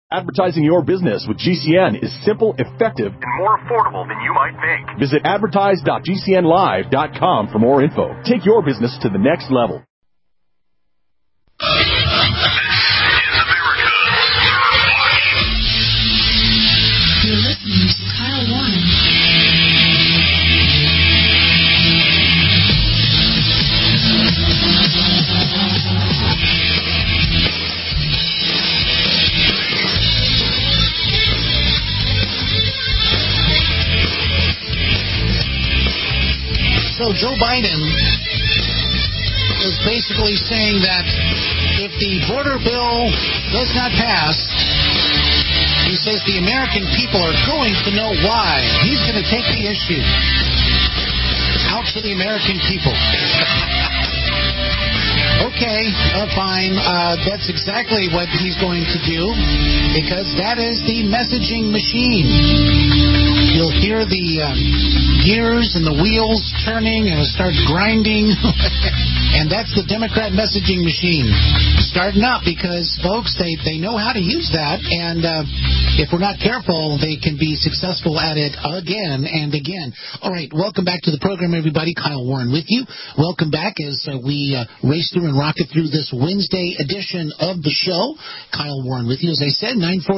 Advertising your business with GCN is simple, effective, and more affordable than you might think. Visit advertise.gcnlive.com for more info. Take your business to the next level. This is America's Third Watch. You're listening to Kyle Warren. So Joe Biden is basically saying that if the border bill does not pass, he says the American people are going to know why. He's going to take the issue out to the American people. Okay, fine. That's exactly what he's going to do, because that is the messaging machine. You'll hear the gears and the wheels turning and it'll start grinding. And that's the Democrat messaging machine starting up, because, folks, they know how to use that. And if we're not careful, they can be successful at it again and again. All right, welcome back to the program, everybody. Kyle Warren with you. Welcome back as we race through and rocket through this Wednesday edition of the show. Kyle Warren with you. As I said,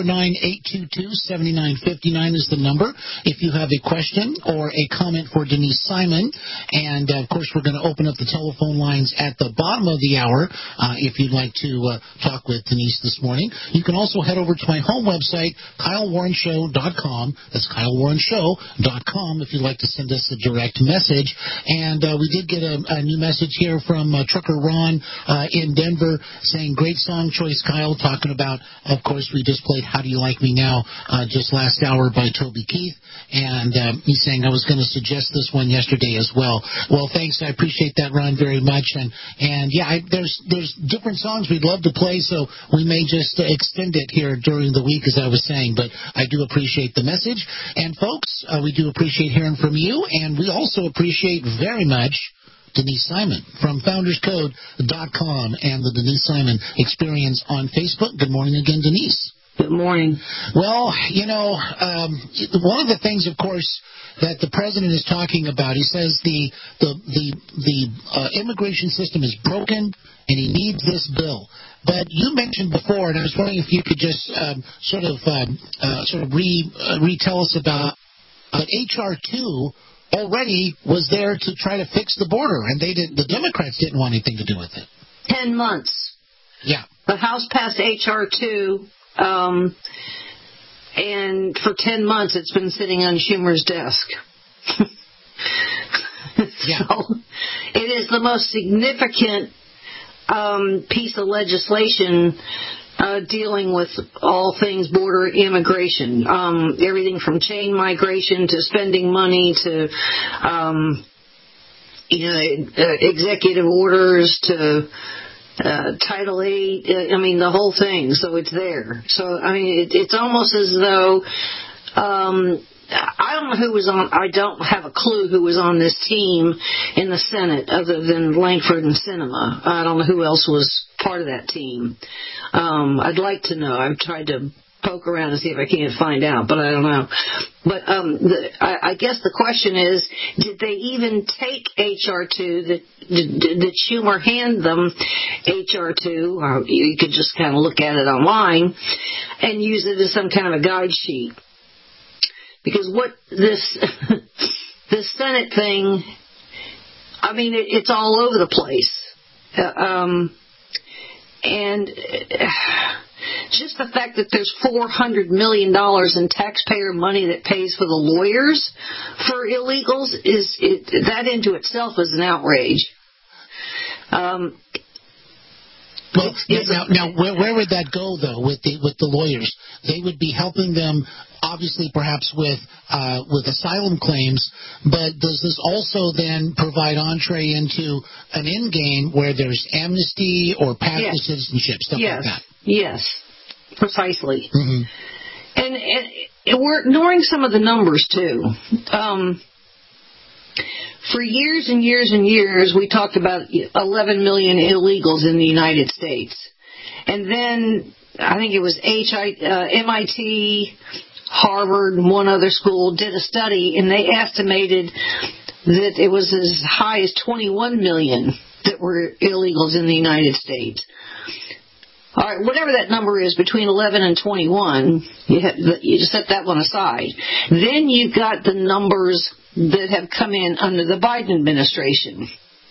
949-822-7959 is the number if you have a question or a comment for Denise Simon. And, of course, we're going to open up the telephone lines at the bottom of the hour if you'd like to talk with Denise this morning. You can also head over to my home website, KyleWarrenShow.com. That's KyleWarrenShow.com if you'd like to send us a direct message. And we did get a new message here from Trucker Ron in Denver saying, great song choice, Kyle, talking about, of course, we just played How Do You Like Me Now just last hour by Toby Keith. And he's saying I was going to suggest this one yesterday as well. Well, thanks. I appreciate that, Ron, very much. And yeah, there's different songs we'd love to play, so we may just extend it here during the week, as I was saying. But I do appreciate the message. And, folks, we do appreciate hearing from you. And we also appreciate very much Denise Simon from FoundersCode.com and the Denise Simon Experience on Facebook. Good morning again, Denise. Good morning. Well, you know, one of the things, of course, that the president is talking about, he says the immigration system is broken and he needs this bill. But you mentioned before, and I was wondering if you could just sort of retell us about H.R. 2 already was there to try to fix the border, and the Democrats didn't want anything to do with it. 10 months. Yeah. The House passed H.R. 2, and for 10 months it's been sitting on Schumer's desk. Yeah. So it is the most significant piece of legislation dealing with all things border immigration, everything from chain migration to spending money to executive orders to Title VIII. I mean, the whole thing. So it's there. So I mean, it's almost as though I don't know who was on. I don't have a clue who was on this team in the Senate other than Langford and Sinema. I don't know who else was part of that team. I'd like to know. I've tried to poke around and see if I can't find out, but I don't know. But I guess the question is, did they even take H.R. 2? Did Schumer hand them H.R. 2? Or you could just kind of look at it online and use it as some kind of a guide sheet. Because what this Senate thing, I mean, it's all over the place. And just the fact that there's $400 million in taxpayer money that pays for the lawyers for illegals, that into itself is an outrage. Well, now, where would that go, though, with the lawyers? They would be helping them, obviously, perhaps with asylum claims, but does this also then provide entree into an end game where there's amnesty or path to citizenship, stuff like that? Yes, precisely. Mm-hmm. And we're ignoring some of the numbers, too. For years and years and years, we talked about 11 million illegals in the United States. And then I think it was MIT, Harvard, and one other school did a study, and they estimated that it was as high as 21 million that were illegals in the United States. All right, whatever that number is, between 11 and 21, you just set that one aside. Then you've got the numbers that have come in under the Biden administration.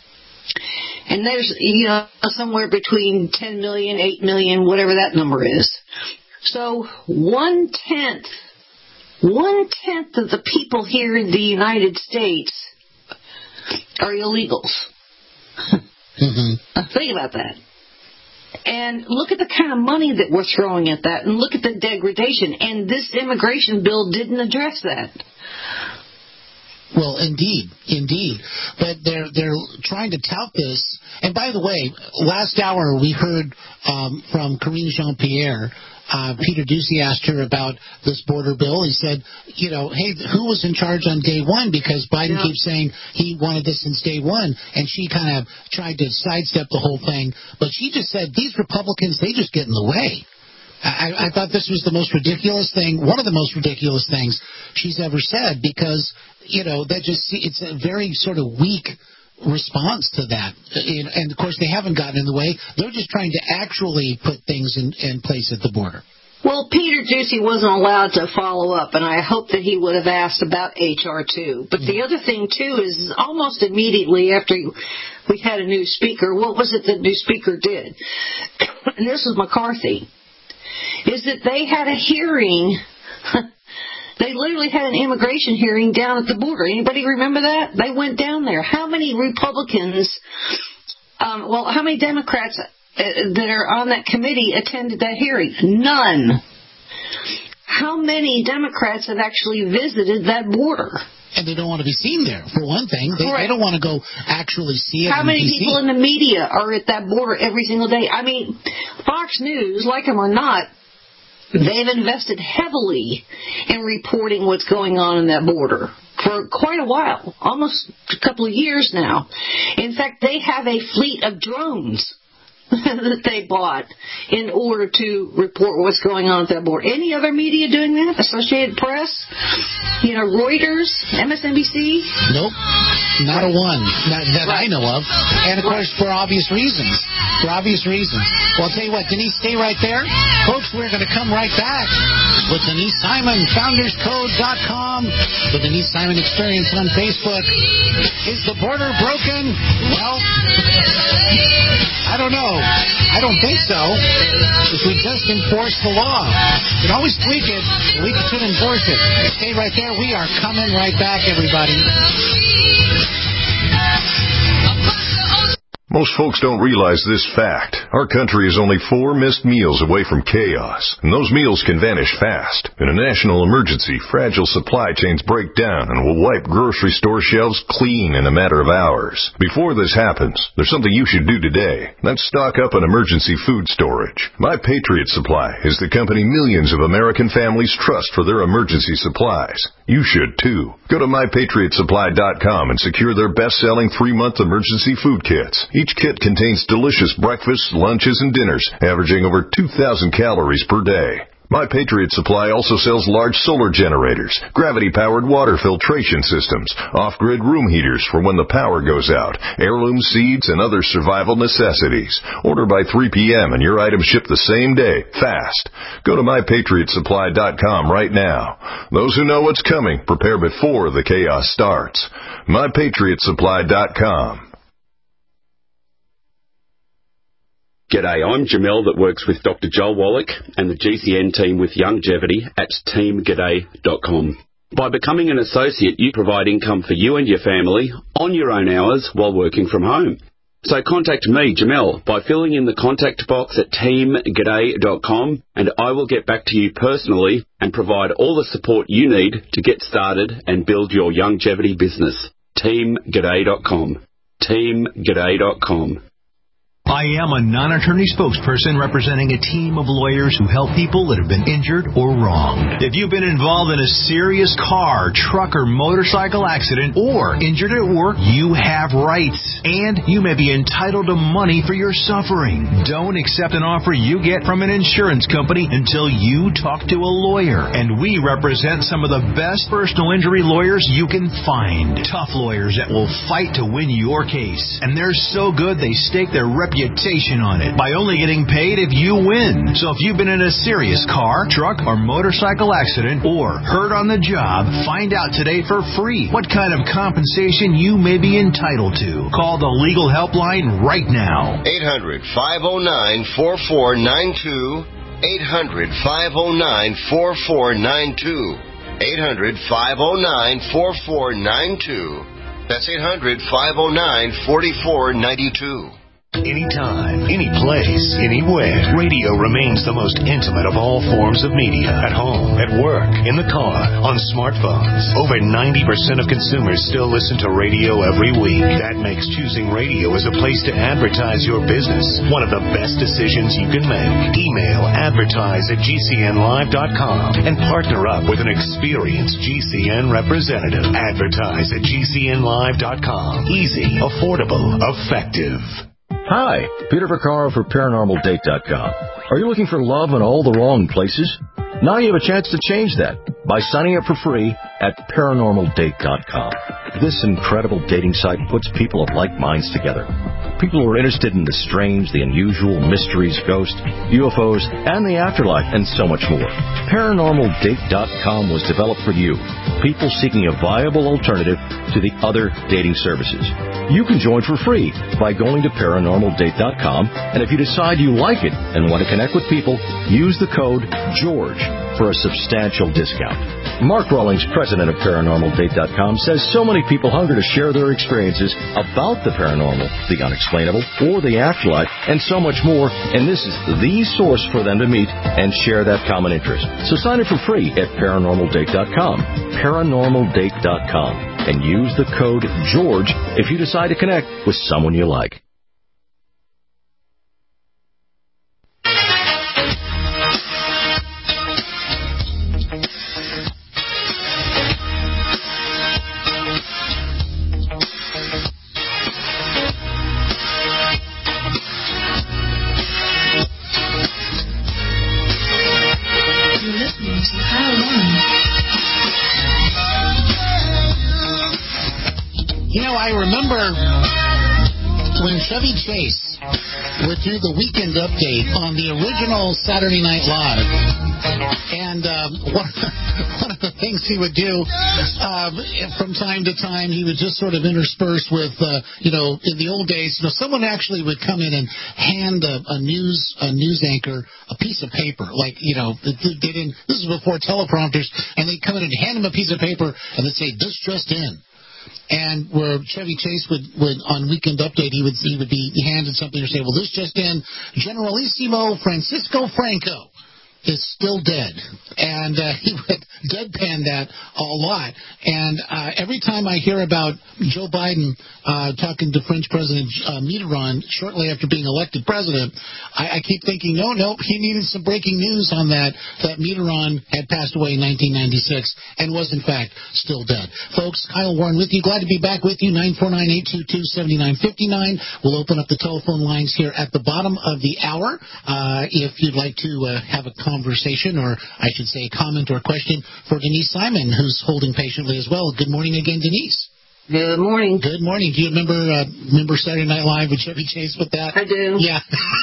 And there's, somewhere between 10 million, 8 million, whatever that number is. So one-tenth of the people here in the United States are illegals. Mm-hmm. Think about that. And look at the kind of money that we're throwing at that, and look at the degradation. And this immigration bill didn't address that. Well, indeed. But they're trying to tout this. And by the way, last hour we heard from Karine Jean-Pierre. Peter Doocy asked her about this border bill. He said, hey, who was in charge on day one? Because Biden keeps saying he wanted this since day one. And she kind of tried to sidestep the whole thing. But she just said, these Republicans, they just get in the way. I thought this was the most ridiculous thing, one of the most ridiculous things she's ever said, because, it's a very sort of weak response to that. And, of course, they haven't gotten in the way. They're just trying to actually put things in place at the border. Well, Peter Doocy wasn't allowed to follow up, and I hope that he would have asked about H.R. 2. But the other thing, too, is almost immediately after we had a new speaker, what was it the new speaker did? And this was McCarthy. Is that they had a hearing. They literally had an immigration hearing down at the border. Anybody remember that? They went down there. How many Republicans, how many Democrats that are on that committee attended that hearing? None. How many Democrats have actually visited that border? And they don't want to be seen there, for one thing. They don't want to go actually see it. How many people in the media are at that border every single day? I mean, Fox News, like them or not, they've invested heavily in reporting what's going on in that border for quite a while, almost a couple of years now. In fact, they have a fleet of drones that they bought in order to report what's going on at that border. Any other media doing that? Associated Press? Reuters? MSNBC? Nope. Not a one that I know of. And, of course, for obvious reasons. Well, I'll tell you what, Denise, stay right there. Folks, we're going to come right back with Denise Simon, founderscode.com, the Denise Simon Experience on Facebook. Is the border broken? Well, I don't know. I don't think so. If we just enforce the law. We can always tweak it, but we should enforce it. Stay right there. We are coming right back, everybody. Most folks don't realize this fact. Our country is only 4 missed meals away from chaos, and those meals can vanish fast. In a national emergency, fragile supply chains break down and will wipe grocery store shelves clean in a matter of hours. Before this happens, there's something you should do today. That's stock up on emergency food storage. My Patriot Supply is the company millions of American families trust for their emergency supplies. You should, too. Go to MyPatriotSupply.com and secure their best-selling 3-month emergency food kits. Each kit contains delicious breakfasts, lunches, and dinners, averaging over 2,000 calories per day. My Patriot Supply also sells large solar generators, gravity-powered water filtration systems, off-grid room heaters for when the power goes out, heirloom seeds, and other survival necessities. Order by 3 p.m. and your items ship the same day, fast. Go to MyPatriotSupply.com right now. Those who know what's coming prepare before the chaos starts. MyPatriotSupply.com. G'day, I'm Jamel that works with Dr. Joel Wallach and the GCN team with Youngevity at teamg'day.com. By becoming an associate, you provide income for you and your family on your own hours while working from home. So contact me, Jamel, by filling in the contact box at teamg'day.com, and I will get back to you personally and provide all the support you need to get started and build your Youngevity business. teamg'day.com. teamg'day.com. I am a non-attorney spokesperson representing a team of lawyers who help people that have been injured or wronged. If you've been involved in a serious car, truck, or motorcycle accident or injured at work, you have rights, and you may be entitled to money for your suffering. Don't accept an offer you get from an insurance company until you talk to a lawyer. And we represent some of the best personal injury lawyers you can find. Tough lawyers that will fight to win your case. And they're so good they stake their reputation on it by only getting paid if you win. So if you've been in a serious car, truck, or motorcycle accident or hurt on the job, find out today for free what kind of compensation you may be entitled to. Call the legal helpline right now. 800-509-4492. 800-509-4492. 800-509-4492. That's 800-509-4492. Anytime, any place, anywhere. Radio remains the most intimate of all forms of media. At home, at work, in the car, on smartphones. Over 90% of consumers still listen to radio every week. That makes choosing radio as a place to advertise your business one of the best decisions you can make. Email advertise@gcnlive.com and partner up with an experienced GCN representative. Advertise@gcnlive.com. Easy, affordable, effective. Hi, Peter Vaccaro for ParanormalDate.com. Are you looking for love in all the wrong places? Now you have a chance to change that by signing up for free at ParanormalDate.com. This incredible dating site puts people of like minds together. People who are interested in the strange, the unusual, mysteries, ghosts, UFOs, and the afterlife, and so much more. ParanormalDate.com was developed for you, people seeking a viable alternative to the other dating services. You can join for free by going to ParanormalDate.com, and if you decide you like it and want to connect with people, use the code GEORGE for a substantial discount. Mark Rawlings, president of ParanormalDate.com, says so many people hunger to share their experiences about the paranormal, the unexplainable, or the afterlife, and so much more, and this is the source for them to meet and share that common interest. So sign up for free at ParanormalDate.com, ParanormalDate.com, and use the code GEORGE if you decide to connect with someone you like. I remember when Chevy Chase would do the weekend update on the original Saturday Night Live, and one of the things he would do from time to time, he would just sort of intersperse with, in the old days, someone actually would come in and hand a news anchor a piece of paper, like, they didn't. This is before teleprompters, and they'd come in and hand him a piece of paper, and they'd say, "This just in." And where Chevy Chase would on Weekend Update, he would be handed something or say, "Well, this just in, Generalissimo Francisco Franco is still dead." And he would deadpan that a lot. And every time I hear about Joe Biden talking to French President Mitterrand shortly after being elected president, I keep thinking, nope, he needed some breaking news on that Mitterrand had passed away in 1996 and was, in fact, still dead. Folks, Kyle Warren with you. Glad to be back with you. 949-822-7959. We'll open up the telephone lines here at the bottom of the hour. If you'd like to have a conversation, or I should say a comment or question for Denise Simon, who's holding patiently as well. Good morning again, Denise. Good morning. Good morning. Do you remember Saturday Night Live with Chevy Chase with that? I do. Yeah.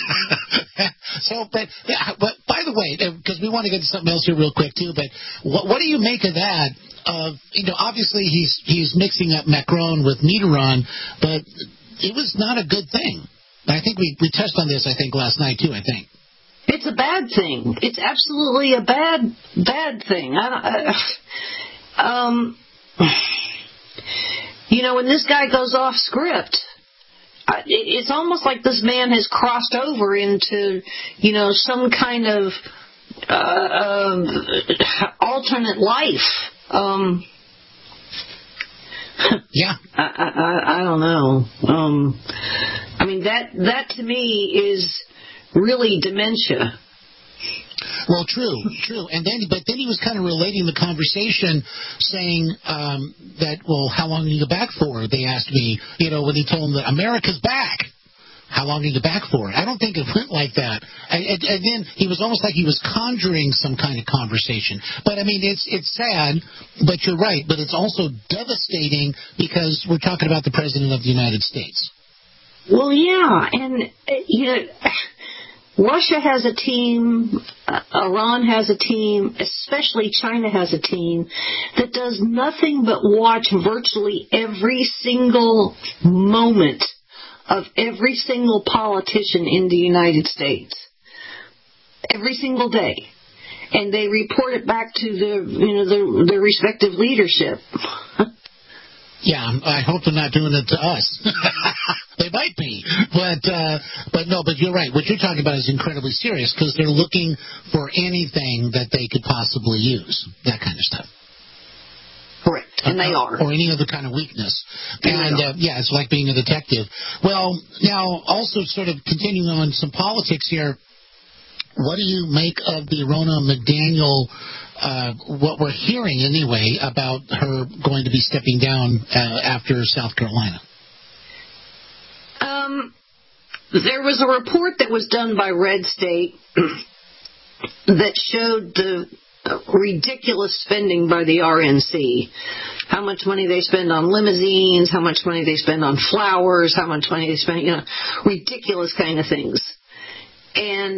So, but by the way, because we want to get to something else here real quick too, but what do you make of that? Obviously he's mixing up Macron with Mitterrand, but it was not a good thing. I think we touched on this, I think, last night too, I think. It's a bad thing. It's absolutely a bad thing. When this guy goes off script, it's almost like this man has crossed over into, some kind of alternate life. Yeah. I don't know. I mean, that to me is really dementia. Well, true. But then he was kind of relating the conversation, saying that, well, how long are you back for? They asked me, when he told them that America's back. How long are you back for? I don't think it went like that. And then he was almost like he was conjuring some kind of conversation. But, I mean, it's sad, but you're right. But it's also devastating because we're talking about the President of the United States. Well, yeah, and, Russia has a team, Iran has a team, especially China has a team that does nothing but watch virtually every single moment of every single politician in the United States. Every single day. And they report it back to their respective leadership. Yeah, I hope they're not doing it to us. They might be, but you're right. What you're talking about is incredibly serious because they're looking for anything that they could possibly use, that kind of stuff. Correct, and they are. Or any other kind of weakness. And, it's like being a detective. Well, now, also sort of continuing on some politics here, what do you make of the Ronna McDaniel, what we're hearing anyway, about her going to be stepping down after South Carolina? There was a report that was done by Red State that showed the ridiculous spending by the RNC. How much money they spend on limousines, how much money they spend on flowers, how much money they spend, ridiculous kind of things. And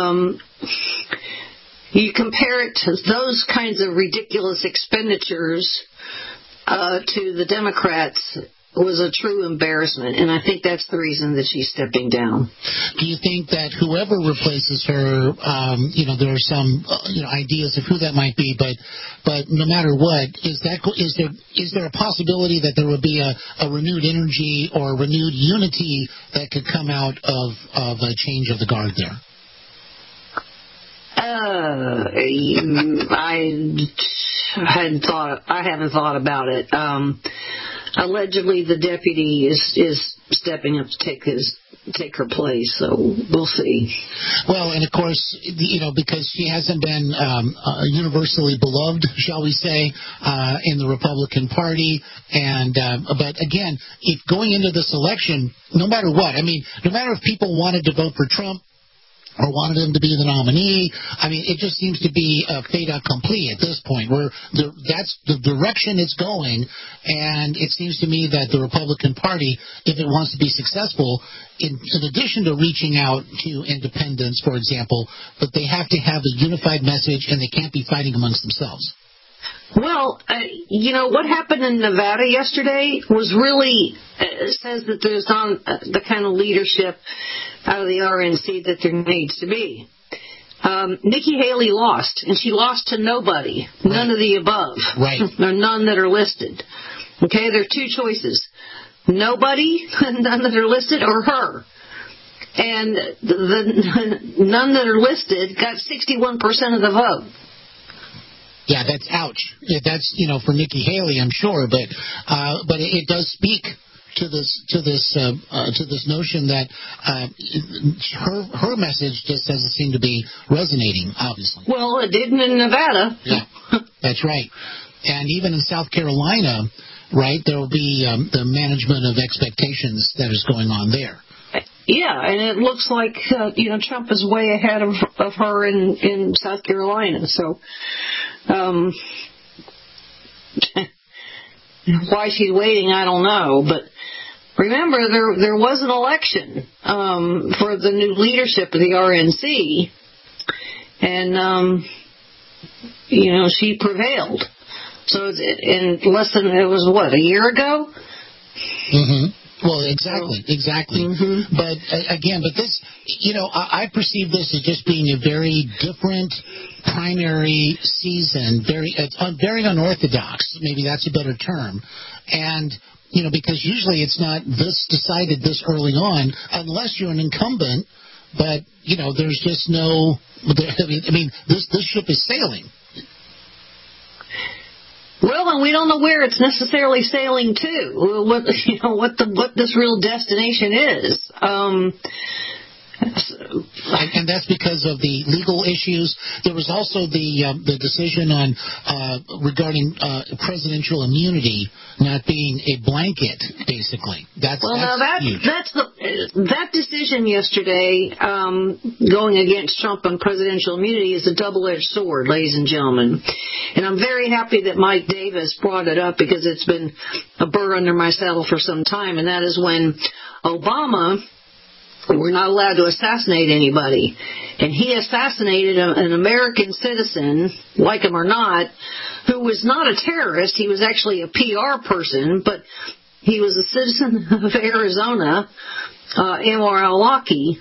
you compare it to those kinds of ridiculous expenditures to the Democrats was a true embarrassment, and I think that's the reason that she's stepping down. Do you think that whoever replaces her, there are some ideas of who that might be, but no matter what, is there a possibility that there will be a renewed energy or renewed unity that could come out of a change of the guard there? I haven't thought about it. Allegedly, the deputy is stepping up to take her place, so we'll see. Well, and of course, because she hasn't been universally beloved, shall we say, in the Republican Party, but again, if going into this election, no matter what, no matter if people wanted to vote for Trump or wanted him to be the nominee, it just seems to be a fait accompli at this point, where that's the direction it's going, and it seems to me that the Republican Party, if it wants to be successful, in addition to reaching out to independents, for example, but they have to have a unified message, and they can't be fighting amongst themselves. Well, what happened in Nevada yesterday was really says that there's not the kind of leadership out of the RNC that there needs to be. Nikki Haley lost, and she lost to nobody, none of the above. Right. There are none that are listed. Okay, there are two choices. Nobody, none that are listed, or her. And the none that are listed got 61% of the vote. Yeah, that's ouch. That's for Nikki Haley, I'm sure, but it does speak to this notion that her message just doesn't seem to be resonating. Obviously. Well, it didn't in Nevada. Yeah, that's right. And even in South Carolina, right, there will be the management of expectations that is going on there. Yeah, and it looks like Trump is way ahead of her in South Carolina. So, why she's waiting, I don't know. But remember, there was an election for the new leadership of the RNC, and she prevailed. So in less than a year ago. Mm-hmm. Well, exactly. Mm-hmm. But again, this, I perceive this as just being a very different primary season, very unorthodox. Maybe that's a better term. And, because usually it's not decided this early on unless you're an incumbent. But, there's just no, this ship is sailing. Well, and we don't know where it's necessarily sailing to. What this real destination is. And that's because of the legal issues. There was also the decision on regarding presidential immunity not being a blanket, basically. That decision yesterday going against Trump on presidential immunity is a double-edged sword, ladies and gentlemen. And I'm very happy that Mike Davis brought it up because it's been a burr under my saddle for some time, and that is when Obama... We're not allowed to assassinate anybody. And he assassinated an American citizen, like him or not, who was not a terrorist. He was actually a PR person, but he was a citizen of Arizona, Anwar al-Awlaki,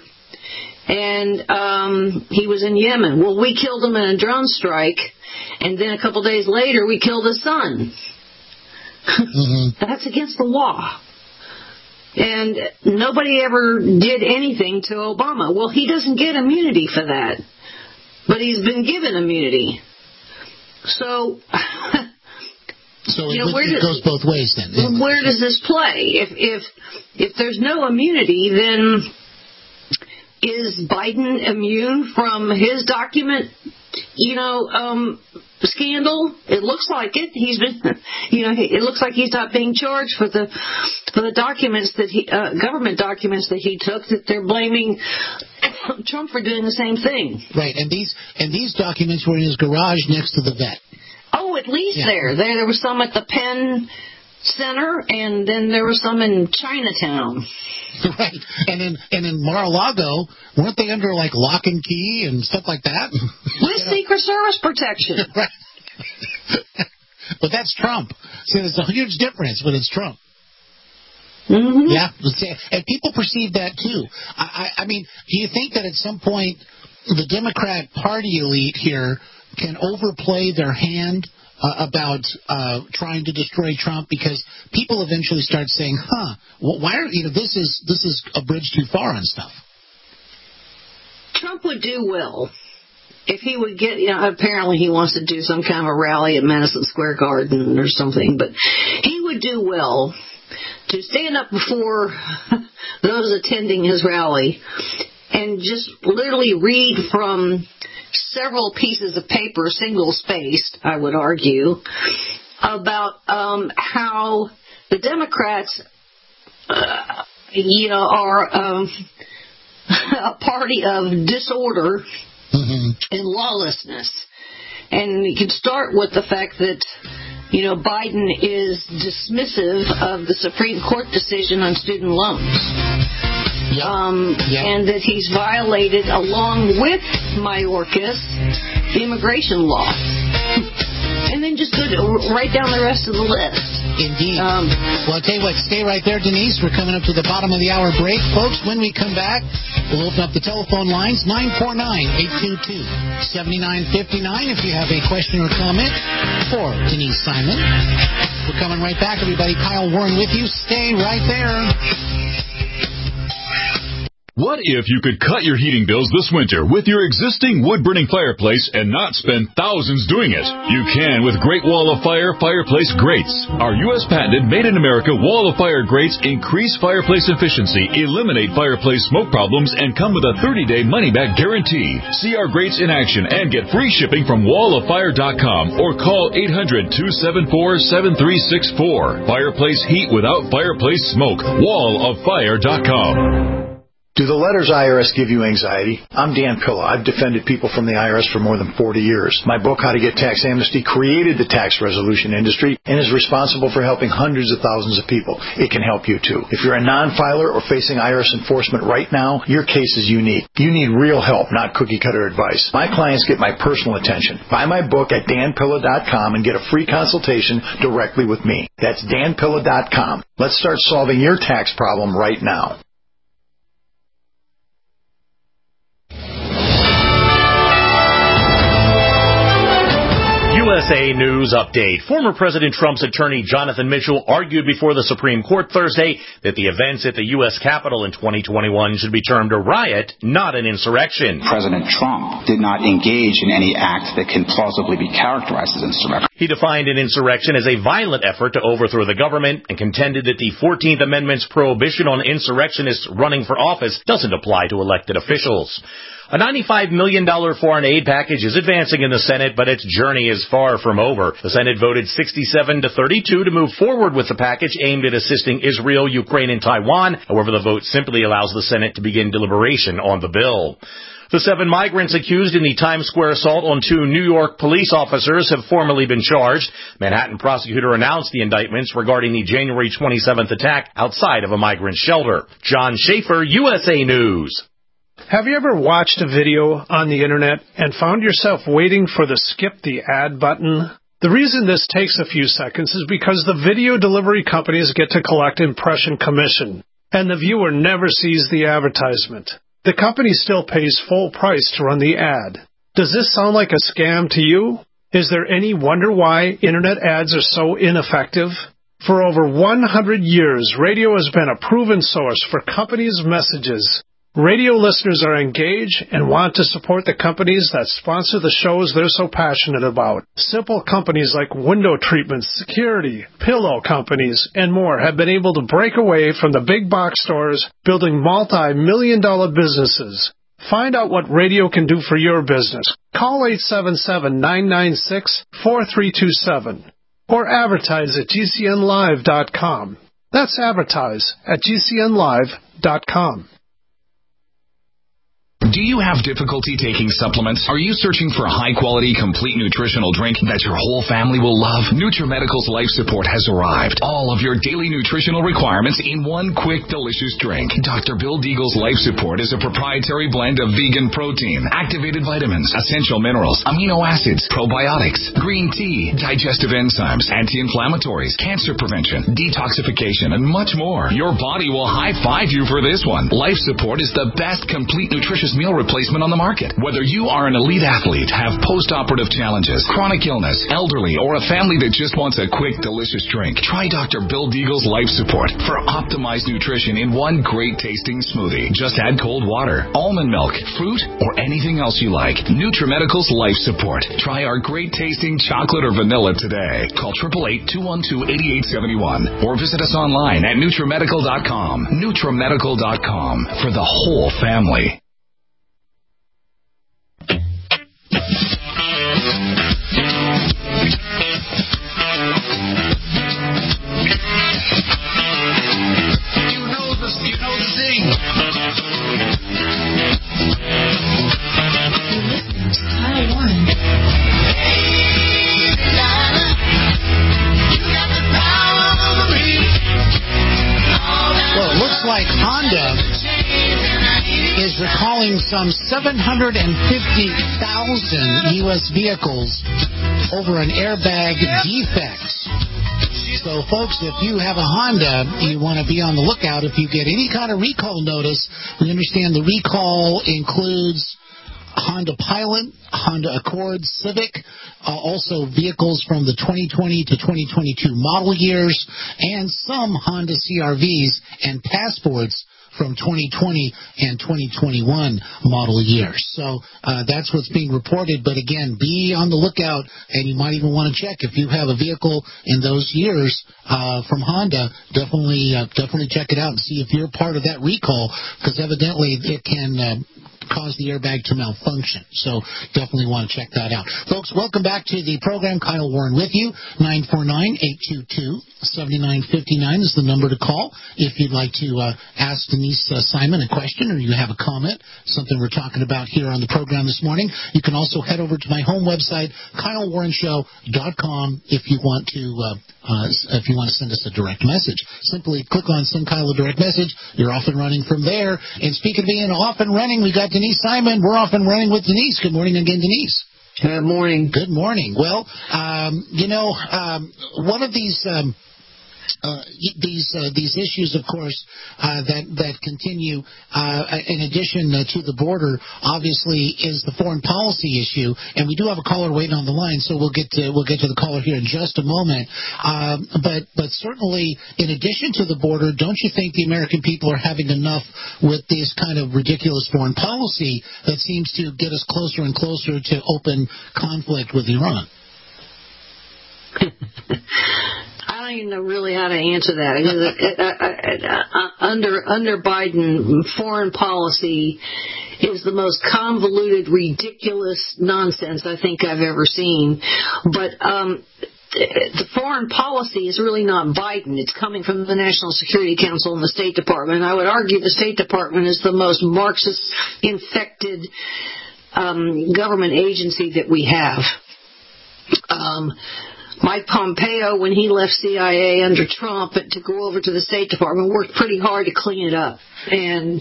and he was in Yemen. Well, we killed him in a drone strike, and then a couple days later we killed his son. That's against the law. And nobody ever did anything to Obama. Well, he doesn't get immunity for that. But he's been given immunity. So it goes both ways then. Where does this play? If there's no immunity, then is Biden immune from his document, scandal? It looks like it. He's been, it looks like he's not being charged for the documents that government documents that he took. That they're blaming Trump for doing the same thing. Right, and these documents were in his garage next to the vet. Oh, at least there was some at the Penn Center, and then there was some in Chinatown. Right, and in Mar-a-Lago, weren't they under like lock and key and stuff like that? With Secret Service protection. Right. But that's Trump. So there's a huge difference when it's Trump. Mm-hmm. Yeah, and people perceive that too. I mean, do you think that at some point the Democrat Party elite here can overplay their hand about trying to destroy Trump, because people eventually start saying, why are this is a bridge too far on stuff? Trump would do well if he would get, apparently he wants to do some kind of a rally at Madison Square Garden or something, but he would do well to stand up before those attending his rally and just literally read from several pieces of paper, single-spaced, I would argue, about how the Democrats, are a party of disorder and lawlessness. And you can start with the fact that, Biden is dismissive of the Supreme Court decision on student loans. And that he's violated, along with Mayorkas, the immigration law. And then just go right down the rest of the list. Indeed. Well, I'll tell you what, stay right there, Denise. We're coming up to the bottom of the hour break. Folks, when we come back, we'll open up the telephone lines, 949-822-7959, if you have a question or comment for Denise Simon. We're coming right back, everybody. Kyle Warren with you. Stay right there. What if you could cut your heating bills this winter with your existing wood-burning fireplace and not spend thousands doing it? You can with Great Wall of Fire fireplace grates. Our U.S. patented made-in-America Wall of Fire grates increase fireplace efficiency, eliminate fireplace smoke problems, and come with a 30-day money-back guarantee. See our grates in action and get free shipping from walloffire.com or call 800-274-7364. Fireplace heat without fireplace smoke. walloffire.com. Do the letters IRS give you anxiety? I'm Dan Pilla. I've defended people from the IRS for more than 40 years. My book, How to Get Tax Amnesty, created the tax resolution industry and is responsible for helping hundreds of thousands of people. It can help you, too. If you're a non-filer or facing IRS enforcement right now, your case is unique. You need real help, not cookie-cutter advice. My clients get my personal attention. Buy my book at danpilla.com and get a free consultation directly with me. That's danpilla.com. Let's start solving your tax problem right now. USA News Update. Former President Trump's attorney Jonathan Mitchell argued before the Supreme Court Thursday that the events at the U.S. Capitol in 2021 should be termed a riot, not an insurrection. President Trump did not engage in any act that can plausibly be characterized as insurrection. He defined an insurrection as a violent effort to overthrow the government and contended that the 14th Amendment's prohibition on insurrectionists running for office doesn't apply to elected officials. A $95 million foreign aid package is advancing in the Senate, but its journey is far from over. The Senate voted 67-32 to move forward with the package aimed at assisting Israel, Ukraine, and Taiwan. However, the vote simply allows the Senate to begin deliberation on the bill. The 7 migrants accused in the Times Square assault on 2 New York police officers have formally been charged. Manhattan prosecutor announced the indictments regarding the January 27th attack outside of a migrant shelter. John Schaefer, USA News. Have you ever watched a video on the internet and found yourself waiting for the skip the ad button? The reason this takes a few seconds is because the video delivery companies get to collect impression commission, and the viewer never sees the advertisement. The company still pays full price to run the ad. Does this sound like a scam to you? Is there any wonder why internet ads are so ineffective? For over 100 years, radio has been a proven source for companies' messages. Radio listeners are engaged and want to support the companies that sponsor the shows they're so passionate about. Simple companies like window treatments, security, pillow companies, and more have been able to break away from the big box stores, building multi-million-dollar businesses. Find out what radio can do for your business. Call 877-996-4327 or advertise at GCNlive.com. That's advertise at GCNlive.com. Do you have difficulty taking supplements? Are you searching for a high-quality, complete nutritional drink that your whole family will love? NutriMedical's Life Support has arrived. All of your daily nutritional requirements in one quick, delicious drink. Dr. Bill Deagle's Life Support is a proprietary blend of vegan protein, activated vitamins, essential minerals, amino acids, probiotics, green tea, digestive enzymes, anti-inflammatories, cancer prevention, detoxification, and much more. Your body will high-five you for this one. Life Support is the best complete nutritious meal replacement on the market. Whether you are an elite athlete, have post-operative challenges, chronic illness, elderly, or a family that just wants a quick, delicious drink, try Dr. Bill Deagle's Life Support for optimized nutrition in one great-tasting smoothie. Just add cold water, almond milk, fruit, or anything else you like. NutriMedical's Life Support. Try our great-tasting chocolate or vanilla today. Call 888-212-8871 or visit us online at NutriMedical.com. NutriMedical.com for the whole family. Well, it looks like Honda is recalling some 750,000 U.S. vehicles over an airbag defect. So, folks, if you have a Honda, you want to be on the lookout. If you get any kind of recall notice, we understand the recall includes Honda Pilot, Honda Accord, Civic, also vehicles from the 2020 to 2022 model years, and some Honda CR-Vs and Passports from 2020 and 2021 model years. So that's what's being reported. But again, be on the lookout, and you might even want to check if you have a vehicle in those years from Honda. Definitely check it out and see if you're part of that recall, because evidently it can cause the airbag to malfunction. So definitely want to check that out. Folks, welcome back to the program. Kyle Warren with you. 949-822-7959 is the number to call if you'd like to ask Denise Simon a question, or you have a comment, something we're talking about here on the program this morning. You can also head over to my home website, KyleWarrenShow.com, if you want to send us a direct message. Simply click on Send Kyle a Direct Message. You're off and running from there. And speaking of being off and running, we got Denise Simon. We're off and running with Denise. Good morning again, Denise. Good morning. Good morning. Well, one of these issues, of course, that continue in addition to the border, obviously, is the foreign policy issue. And we do have a caller waiting on the line, so we'll get to the caller here in just a moment. But certainly, in addition to the border, don't you think the American people are having enough with this kind of ridiculous foreign policy that seems to get us closer and closer to open conflict with Iran? I don't even know really how to answer that. Under Biden, foreign policy is the most convoluted, ridiculous nonsense I think I've ever seen. But the foreign policy is really not Biden. It's coming from the National Security Council and the State Department. I would argue the State Department is the most Marxist-infected government agency that we have. Mike Pompeo, when he left CIA under Trump to go over to the State Department, worked pretty hard to clean it up. And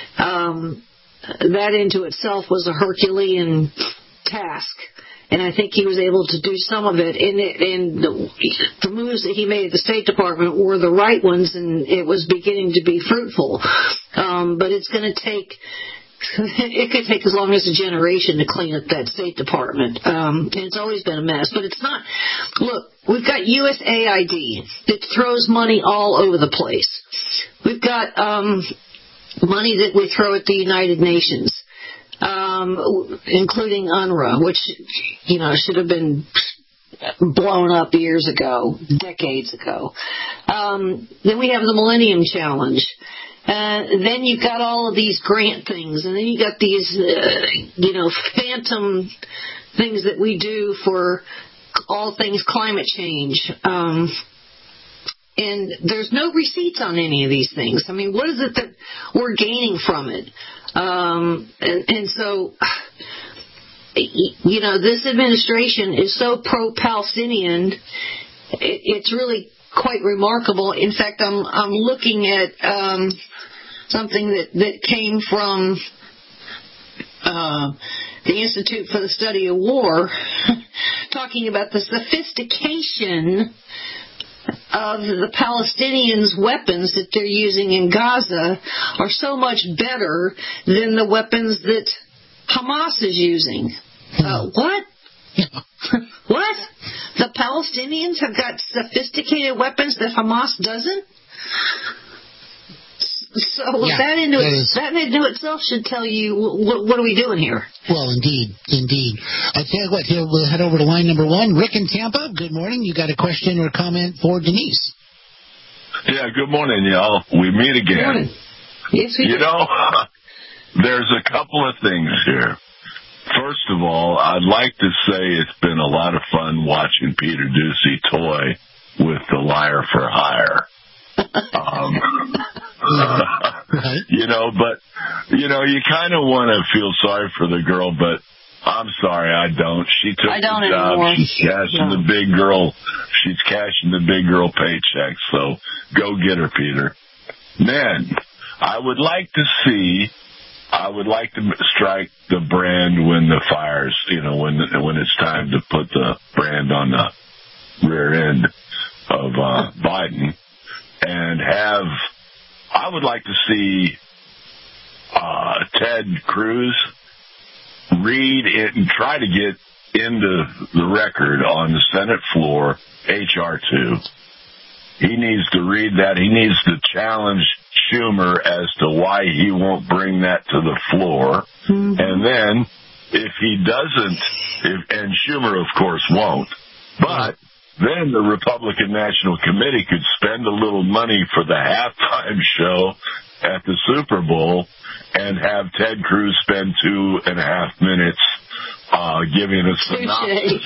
that into itself was a Herculean task. And I think he was able to do some of it. And the moves that he made at the State Department were the right ones, and it was beginning to be fruitful. But it's going to take... It could take as long as a generation to clean up that State Department. And it's always been a mess. But it's not... Look, we've got USAID that throws money all over the place. We've got money that we throw at the United Nations, including UNRWA, which, should have been blown up years ago, decades ago. Then we have the Millennium Challenge. Then you've got all of these grant things, and then you got these, phantom things that we do for all things climate change. And there's no receipts on any of these things. I mean, what is it that we're gaining from it? And so, this administration is so pro-Palestinian, it's really quite remarkable. In fact, I'm looking at something that came from the Institute for the Study of War, talking about the sophistication of the Palestinians' weapons that they're using in Gaza are so much better than the weapons that Hamas is using. What? What? The Palestinians have got sophisticated weapons that Hamas doesn't? So that in itself should tell you what are we doing here. Well, indeed. I tell you what, here we'll head over to line number one. Rick in Tampa, good morning. You got a question or comment for Denise? Yeah, good morning, y'all. We meet again. Good morning. Yes, we do. There's a couple of things here. First of all, I'd like to say it's been a lot of fun watching Peter Doocy toy with the Liar for Hire. But you kind of want to feel sorry for the girl, but I'm sorry, I don't. She took the job. Anymore. She's cashing the big girl. She's cashing the big girl paycheck. So go get her, Peter. Then I would like to strike the brand when the fires, when it's time to put the brand on the rear end of Biden, and I would like to see Ted Cruz read it and try to get into the record on the Senate floor H.R. 2. He needs to read that. He needs to challenge Schumer as to why he won't bring that to the floor. Mm-hmm. And then if he doesn't, and Schumer, of course, won't, but then the Republican National Committee could spend a little money for the halftime show at the Super Bowl and have Ted Cruz spend 2.5 minutes giving a synopsis.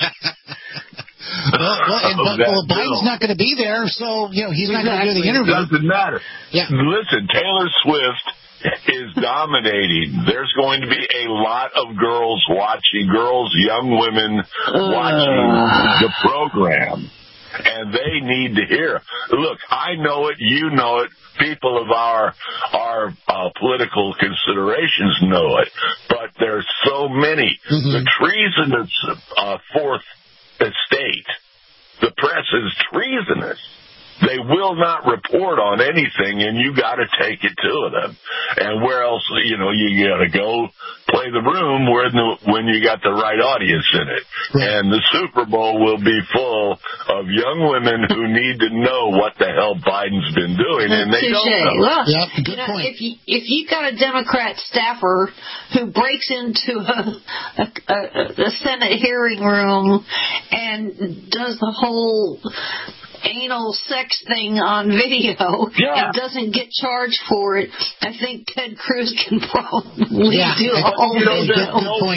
Well, Biden's not going to be there, so he's not going to do the interview. It doesn't matter. Yeah. Listen, Taylor Swift is dominating. There's going to be a lot of young women watching the program, and they need to hear. Look, I know it, you know it, people of our political considerations know it, but there's so many. Mm-hmm. The treasonous Fourth Estate, the press is treasonous. They will not report on anything, and you got to take it to them. And where else, you got to go play the room when you got the right audience in it. Right. And the Super Bowl will be full of young women who need to know what the hell Biden's been doing, and they don't know. Look, yep, good point. If you got a Democrat staffer who breaks into a Senate hearing room and does the whole anal sex thing on video and doesn't get charged for it, I think Ted Cruz can probably do a whole video.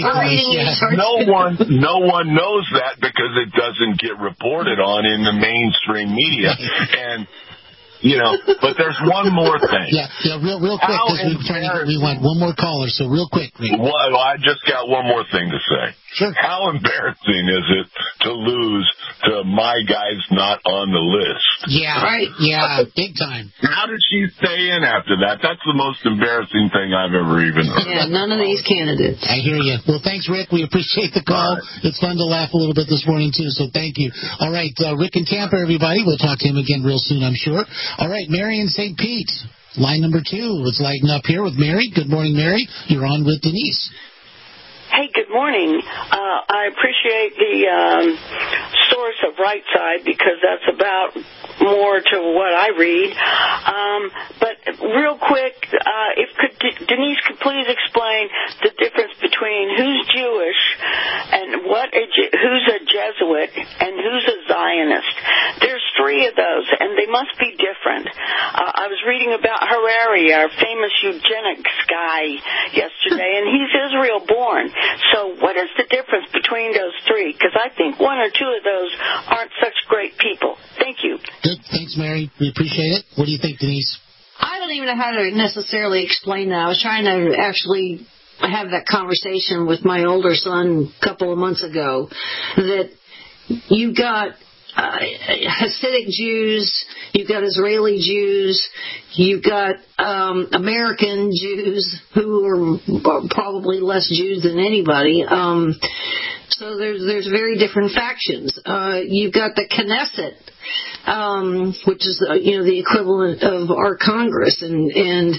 No one knows that because it doesn't get reported on in the mainstream media. And but there's one more thing. Yeah, real quick, because we want one more caller, so real quick. Well, I just got one more thing to say. Sure. How embarrassing is it to lose to my guy's not on the list? Yeah, right. Yeah, big time. How did she stay in after that? That's the most embarrassing thing I've ever even heard. Yeah, none of these candidates. I hear you. Well, thanks, Rick. We appreciate the call. Right. It's fun to laugh a little bit this morning, too, so thank you. All right, Rick in Tampa, everybody. We'll talk to him again real soon, I'm sure. All right, Mary in St. Pete, line number 2. Let's lighten up here with Mary. Good morning, Mary. You're on with Denise. Hey, good morning. I appreciate the source of Right Side because that's about more to what I read. But real quick, if Denise could please explain the difference between who's Jewish and who's a Jesuit and who's a Zionist. There's 3 of those, and they must be different. I was reading about Harari, our famous eugenics guy, yesterday, and he's Israel-born. So what is the difference between those 3? Because I think 1 or 2 of those aren't such great people. Thank you. Good. Thanks, Mary. We appreciate it. What do you think, Denise? I don't even know how to necessarily explain that. I was trying to actually have that conversation with my older son a couple of months ago, that you've got Hasidic Jews, you've got Israeli Jews, you've got American Jews who are probably less Jews than anybody. So there's very different factions. You've got the Knesset, which is the equivalent of our Congress, and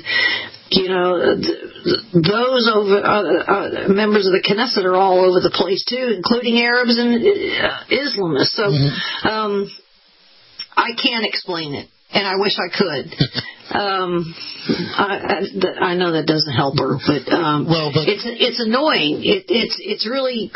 those members of the Knesset are all over the place too, including Arabs and Islamists. So I can't explain it, and I wish I could. I know that doesn't help her, but it's annoying. It's really.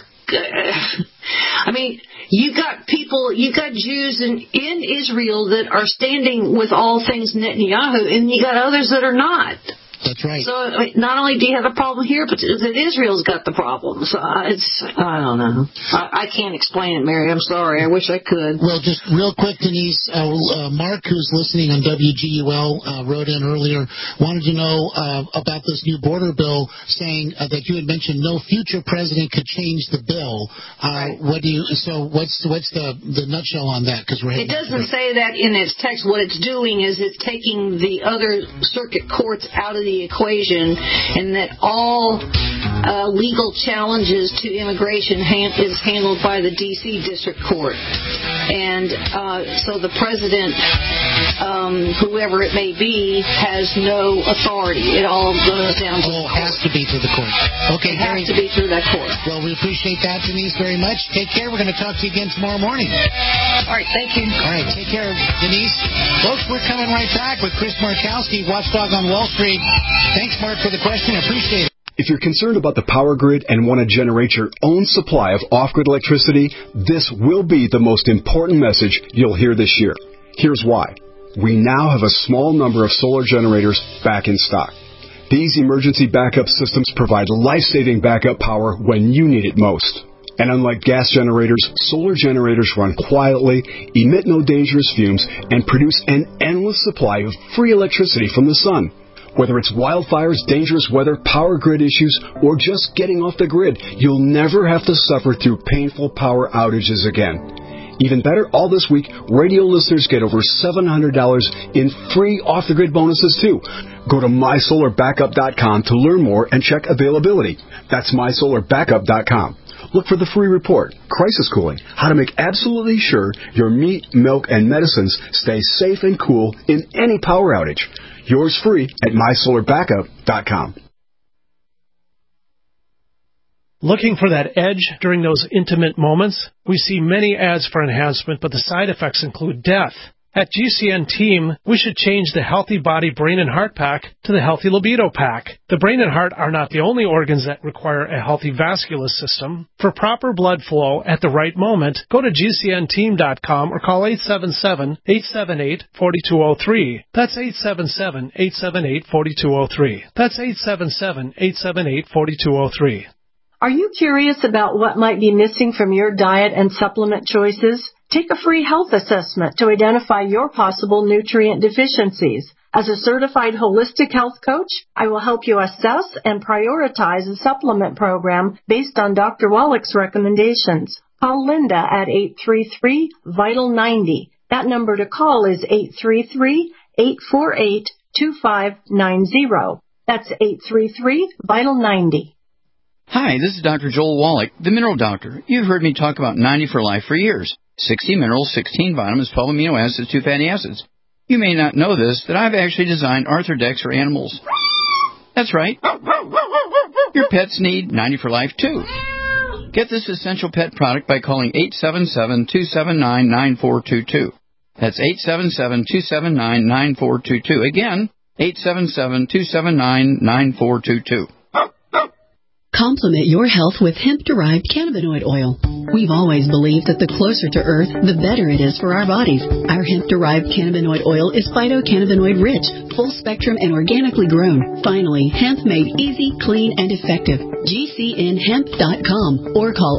I mean, you got Jews in Israel that are standing with all things Netanyahu, and you got others that are not. That's right. So not only do you have a problem here, but that Israel's got the problem. So I don't know. I can't explain it, Mary. I'm sorry. I wish I could. Well, just real quick, Denise, Mark, who's listening on WGUL, wrote in earlier, wanted to know about this new border bill, saying that you had mentioned no future president could change the bill. Right. What's the nutshell on that? Because it doesn't say that in its text. What it's doing is it's taking the other circuit courts out of the equation, and that all legal challenges to immigration is handled by the D.C. District Court. And so the president, whoever it may be, has no authority. It all goes down to the court. Has to be through the court. Okay, it has to be through that court. Well, we appreciate that, Denise, very much. Take care. We're going to talk to you again tomorrow morning. All right, thank you. All right, take care, Denise. Folks, we're coming right back with Chris Markowski, Watchdog on Wall Street. Thanks, Mark, for the question. I appreciate it. If you're concerned about the power grid and want to generate your own supply of off-grid electricity, this will be the most important message you'll hear this year. Here's why. We now have a small number of solar generators back in stock. These emergency backup systems provide life-saving backup power when you need it most. And unlike gas generators, solar generators run quietly, emit no dangerous fumes, and produce an endless supply of free electricity from the sun. Whether it's wildfires, dangerous weather, power grid issues, or just getting off the grid, you'll never have to suffer through painful power outages again. Even better, all this week, radio listeners get over $700 in free off-the-grid bonuses, too. Go to MySolarBackup.com to learn more and check availability. That's MySolarBackup.com. Look for the free report, Crisis Cooling, how to make absolutely sure your meat, milk, and medicines stay safe and cool in any power outage. Yours free at MySolarBackup.com. Looking for that edge during those intimate moments? We see many ads for enhancement, but the side effects include death. At GCN Team, we should change the Healthy Body Brain and Heart Pack to the Healthy Libido Pack. The brain and heart are not the only organs that require a healthy vascular system. For proper blood flow at the right moment, go to GCNteam.com or call 877-878-4203. That's 877-878-4203. That's 877-878-4203. Are you curious about what might be missing from your diet and supplement choices? Take a free health assessment to identify your possible nutrient deficiencies. As a certified holistic health coach, I will help you assess and prioritize a supplement program based on Dr. Wallach's recommendations. Call Linda at 833-VITAL-90. That number to call is 833-848-2590. That's 833-VITAL-90. Hi, this is Dr. Joel Wallach, the Mineral Doctor. You've heard me talk about 90 for Life for years. 60 minerals, 16 vitamins, 12 amino acids, 2 fatty acids. You may not know this, that I've actually designed Arthrodex for animals. That's right. Your pets need 90 for Life, too. Get this essential pet product by calling 877-279-9422. That's 877-279-9422. Again, 877-279-9422. Complement your health with hemp-derived cannabinoid oil. We've always believed that the closer to Earth, the better it is for our bodies. Our hemp-derived cannabinoid oil is phytocannabinoid-rich, full-spectrum, and organically grown. Finally, hemp made easy, clean, and effective. GCNhemp.com or call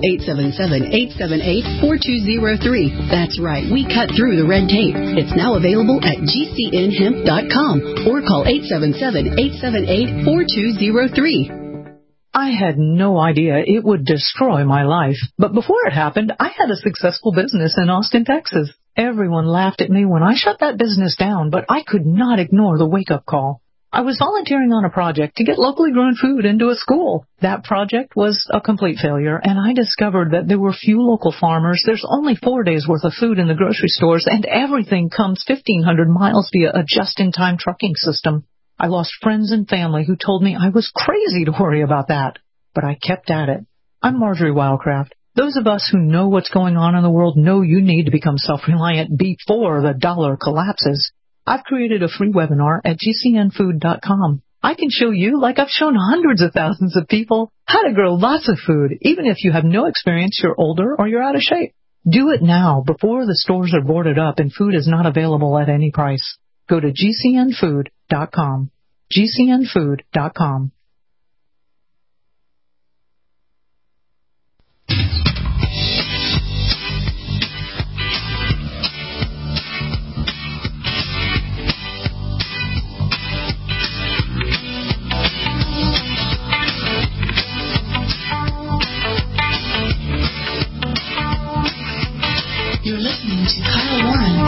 877-878-4203. That's right, we cut through the red tape. It's now available at GCNhemp.com or call 877-878-4203. I had no idea it would destroy my life. But before it happened, I had a successful business in Austin, Texas. Everyone laughed at me when I shut that business down, but I could not ignore the wake-up call. I was volunteering on a project to get locally grown food into a school. That project was a complete failure, and I discovered that there were few local farmers. There's only 4 days' worth of food in the grocery stores, and everything comes 1,500 miles via a just-in-time trucking system. I lost friends and family who told me I was crazy to worry about that. But I kept at it. I'm Marjorie Wildcraft. Those of us who know what's going on in the world know you need to become self-reliant before the dollar collapses. I've created a free webinar at GCNfood.com. I can show you, like I've shown hundreds of thousands of people, how to grow lots of food, even if you have no experience, you're older, or you're out of shape. Do it now before the stores are boarded up and food is not available at any price. Go to GCNfood.com. GCNfood.com. You're listening to Kyle Warren.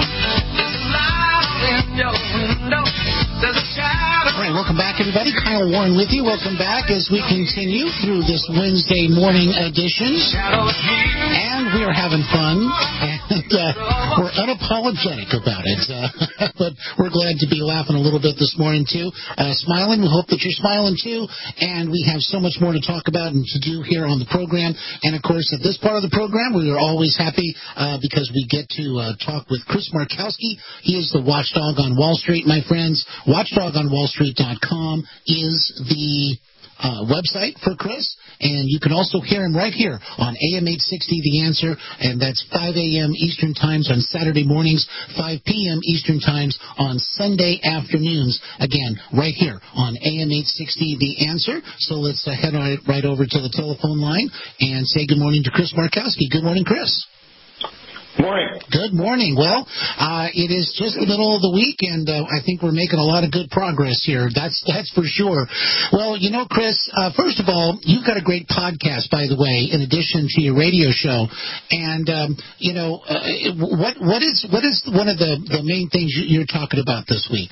All right, welcome back, everybody. Kyle Warren with you. Welcome back as we continue through this Wednesday morning edition. And we are having fun, and we're unapologetic about it. But we're glad to be laughing a little bit this morning, too. Smiling. We hope that you're smiling, too. And we have so much more to talk about and to do here on the program. And, of course, at this part of the program, we are always happy because we get to talk with Chris Markowski. He is the watchdog on Wall Street, my friends. WatchdogOnWallStreet.com is the website for Chris, and you can also hear him right here on AM 860 The Answer, and that's 5 a.m. Eastern Times on Saturday mornings, 5 p.m. Eastern Times on Sunday afternoons, again, right here on AM 860 The Answer. So let's head right over to the telephone line and say good morning to Chris Markowski. Good morning, Chris. Morning. Good morning. Well, it is just the middle of the week, and I think we're making a lot of good progress here. That's for sure. Well, you know, Chris, first of all, you've got a great podcast, by the way, in addition to your radio show. And you know, what is one of the main things you're talking about this week?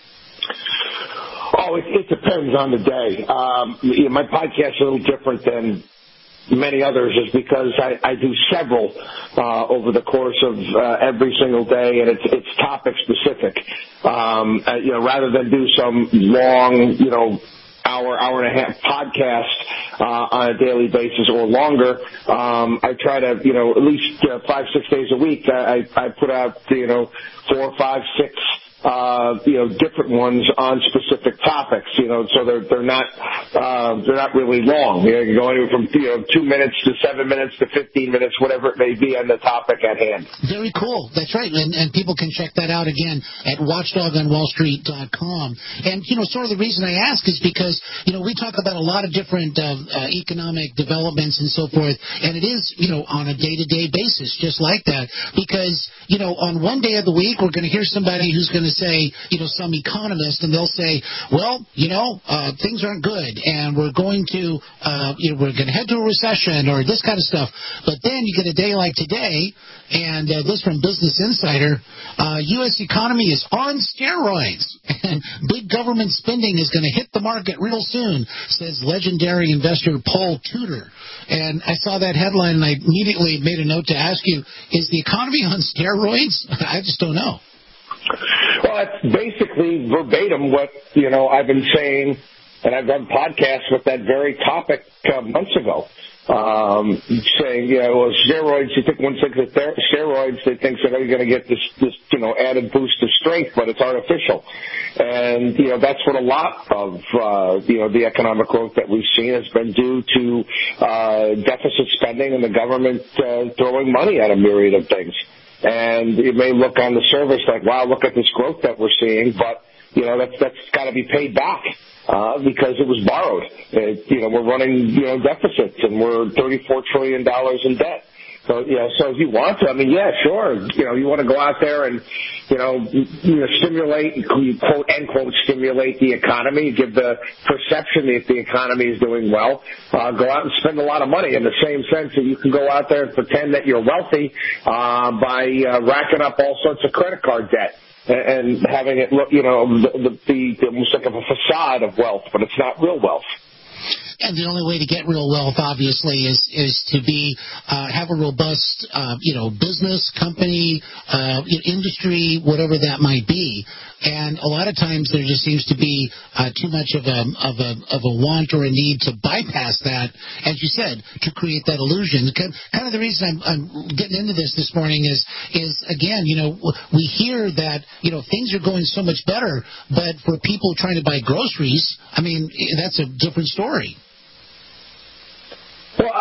Oh, it depends on the day. My podcast is a little different than many others is because I do several over the course of every single day, and it's topic specific. Rather than do some long, hour and a half podcast on a daily basis or longer. I try to, at least 5-6 days a week, I put out, 4, 5, 6 different ones on specific topics, so they're not really long. You go anywhere from 2 minutes to 7 minutes to 15 minutes, whatever it may be on the topic at hand. Very cool. That's right, and people can check that out again at watchdogonwallstreet.com. And sort of the reason I ask is because we talk about a lot of different economic developments and so forth, and it is on a day-to-day basis, just like that, because on one day of the week we're going to hear somebody who's going to say, some economist, and they'll say, well, things aren't good, and we're going to head to a recession or this kind of stuff. But then you get a day like today, and this from Business Insider, U.S. economy is on steroids, and big government spending is going to hit the market real soon, says legendary investor Paul Tudor. And I saw that headline, and I immediately made a note to ask you, is the economy on steroids? I just don't know. Well, that's basically verbatim what, I've been saying, and I've done podcasts with that very topic months ago, saying, steroids, you think one thinks that steroids, they think that you're going to get this added boost of strength, but it's artificial. And, that's what a lot of, the economic growth that we've seen has been due to deficit spending and the government throwing money at a myriad of things. And it may look on the surface like, wow, look at this growth that we're seeing, but, that's got to be paid back, because it was borrowed. We're running, deficits, and we're $34 trillion in debt. So, so if you want to, sure, you want to go out there and, stimulate, quote, end quote, stimulate the economy, give the perception that the economy is doing well, go out and spend a lot of money in the same sense that you can go out there and pretend that you're wealthy, by, racking up all sorts of credit card debt and having it look, almost like a facade of wealth, but it's not real wealth. And the only way to get real wealth, obviously, is to be have a robust, business, company, industry, whatever that might be. And a lot of times there just seems to be too much of a want or a need to bypass that, as you said, to create that illusion. Kind of the reason I'm getting into this morning is again, we hear that things are going so much better, but for people trying to buy groceries, that's a different story. Well,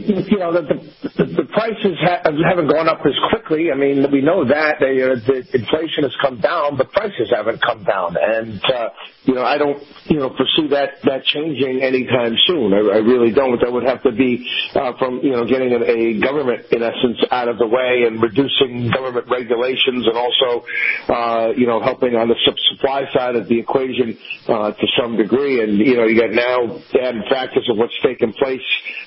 the prices haven't gone up as quickly. We know that the inflation has come down, but prices haven't come down, and I don't foresee that changing anytime soon. I really don't. That would have to be from getting a government in essence out of the way and reducing government regulations, and also helping on the supply side of the equation to some degree. And you got now added factors of what's taken place.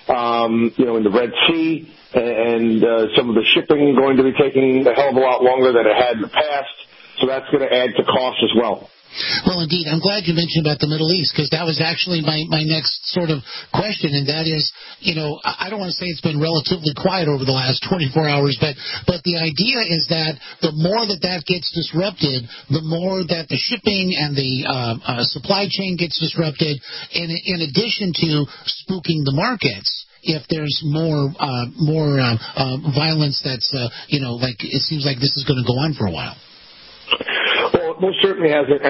In the Red Sea, and some of the shipping going to be taking a hell of a lot longer than it had in the past, so that's going to add to cost as well. Well, indeed. I'm glad you mentioned about the Middle East, because that was actually my next sort of question, and that is, I don't want to say it's been relatively quiet over the last 24 hours, but the idea is that the more that gets disrupted, the more that the shipping and the supply chain gets disrupted, in addition to spooking the markets. If there's more violence that's, like it seems like this is going to go on for a while. Well, it most certainly hasn't.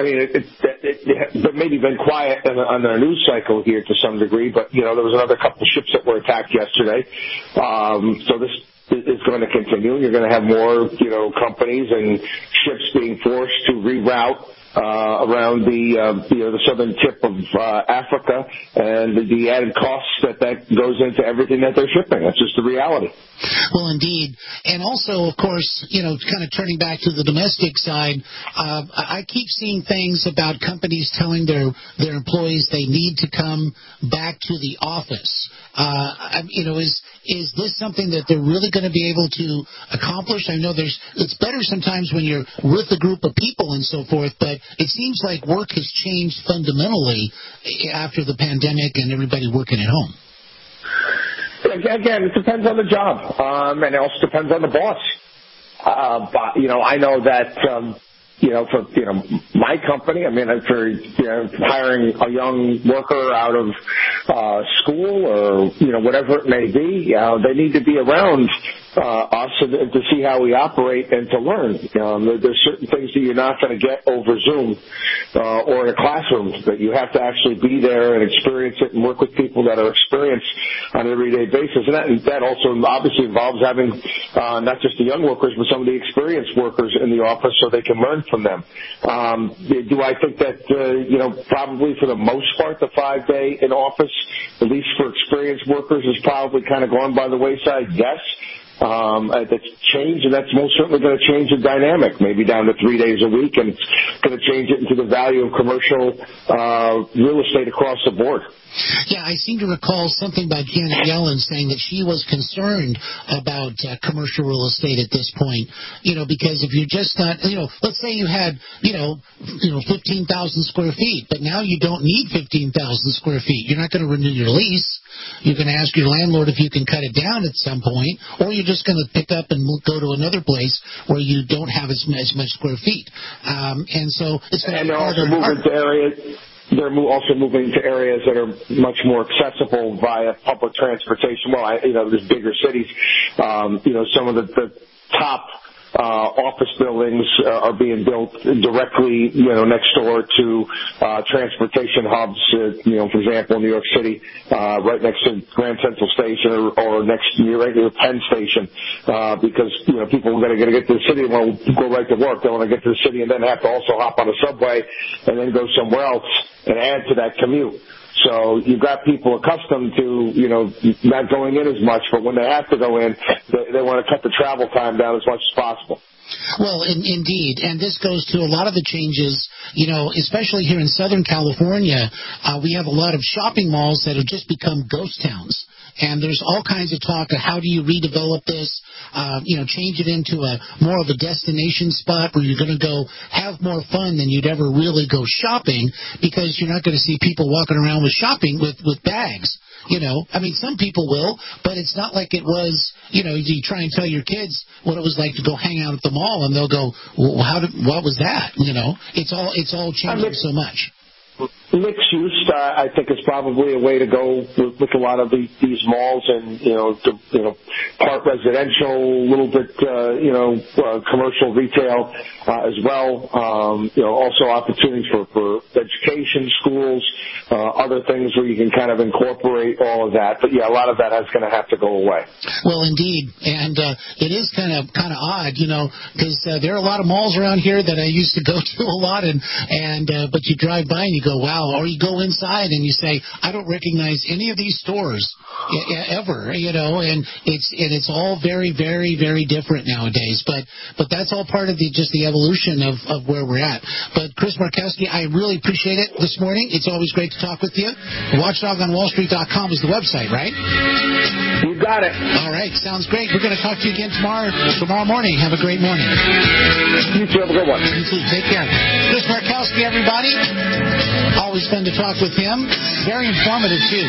It maybe been quiet on the news cycle here to some degree, but, there was another couple of ships that were attacked yesterday. So this is going to continue. You're going to have more, companies and ships being forced to reroute around the southern tip of Africa, and the added costs that goes into everything that they're shipping. That's just the reality. Well, indeed. And also, of course, kind of turning back to the domestic side, I keep seeing things about companies telling their employees they need to come back to the office. Is this something that they're really going to be able to accomplish? I know it's better sometimes when you're with a group of people and so forth, but it seems like work has changed fundamentally after the pandemic and everybody working at home. Again, it depends on the job, and it also depends on the boss. But, I know that, for my company, I mean, for hiring a young worker out of school or whatever it may be, they need to be around us to see how we operate and to learn. There's certain things that you're not going to get over Zoom or in a classroom, that you have to actually be there and experience it and work with people that are experienced on an everyday basis. And that also obviously involves having not just the young workers, but some of the experienced workers in the office so they can learn from them. Do I think that, probably for the most part, the 5-day in office, at least for experienced workers, is probably kind of gone by the wayside? Yes. That's changed, and that's most certainly going to change the dynamic, maybe down to 3 days a week, and it's going to change it into the value of commercial real estate across the board. Yeah, I seem to recall something by Janet Yellen saying that she was concerned about commercial real estate at this point, because if you're just not, let's say you had, 15,000 square feet, but now you don't need 15,000 square feet. You're not going to renew your lease. You're going to ask your landlord if you can cut it down at some point, or you're just going to pick up and go to another place where you don't have as much square feet. And so it's going to be harder and harder. They're also moving to areas that are much more accessible via public transportation. Well, there's bigger cities. Some of the top office buildings are being built directly, next door to transportation hubs. For example, New York City, right next to Grand Central Station, or right near Penn Station, because people are going to get to the city and want to go right to work. They want to get to the city and then have to also hop on a subway and then go somewhere else and add to that commute. So you've got people accustomed to, not going in as much, but when they have to go in, they want to cut the travel time down as much as possible. Well, indeed, and this goes to a lot of the changes, especially here in Southern California. We have a lot of shopping malls that have just become ghost towns. And there's all kinds of talk of how do you redevelop this, change it into more of a destination spot where you're going to go have more fun than you'd ever really go shopping, because you're not going to see people walking around with shopping with bags. Some people will, but it's not like it was, you try and tell your kids what it was like to go hang out at the mall, and they'll go, well, what was that? It's all changing so much. Mixed use, I think, is probably a way to go with a lot of these malls, and part residential, a little bit commercial retail as well. Also opportunities for education, schools, other things where you can kind of incorporate all of that. But yeah, a lot of that is going to have to go away. Well, indeed, and it is kind of odd, because there are a lot of malls around here that I used to go to a lot, but you drive by and you go, wow. Or you go inside and you say, I don't recognize any of these stores ever, and it's all very, very, very different nowadays. But that's all part of the evolution of where we're at. But Chris Markowski, I really appreciate it this morning. It's always great to talk with you. WatchDogOnWallStreet.com is the website, right? You got it. All right, sounds great. We're going to talk to you again tomorrow morning. Have a great morning. You too. Have a good one. You too. Take care. Chris Markowski, everybody. Always fun to talk with him. Very informative, too.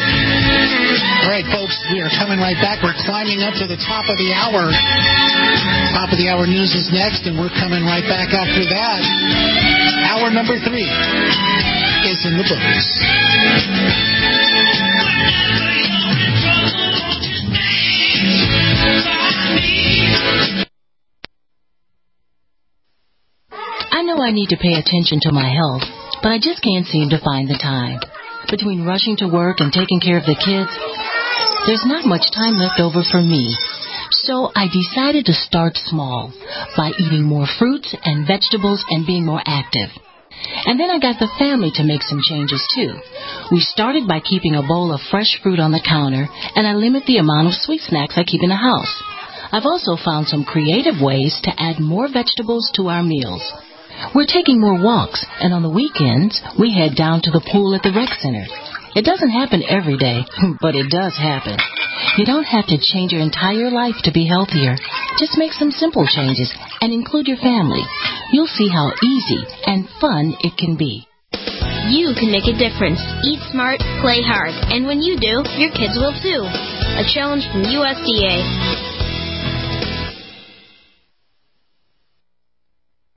All right, folks, we are coming right back. We're climbing up to the top of the hour. Top of the hour news is next, and we're coming right back after that. Hour number 3 is in the books. I know I need to pay attention to my health, but I just can't seem to find the time. Between rushing to work and taking care of the kids, there's not much time left over for me. So I decided to start small by eating more fruits and vegetables and being more active. And then I got the family to make some changes, too. We started by keeping a bowl of fresh fruit on the counter, and I limit the amount of sweet snacks I keep in the house. I've also found some creative ways to add more vegetables to our meals. We're taking more walks, and on the weekends, we head down to the pool at the rec center. It doesn't happen every day, but it does happen. You don't have to change your entire life to be healthier. Just make some simple changes and include your family. You'll see how easy and fun it can be. You can make a difference. Eat smart, play hard, and when you do, your kids will too. A challenge from USDA.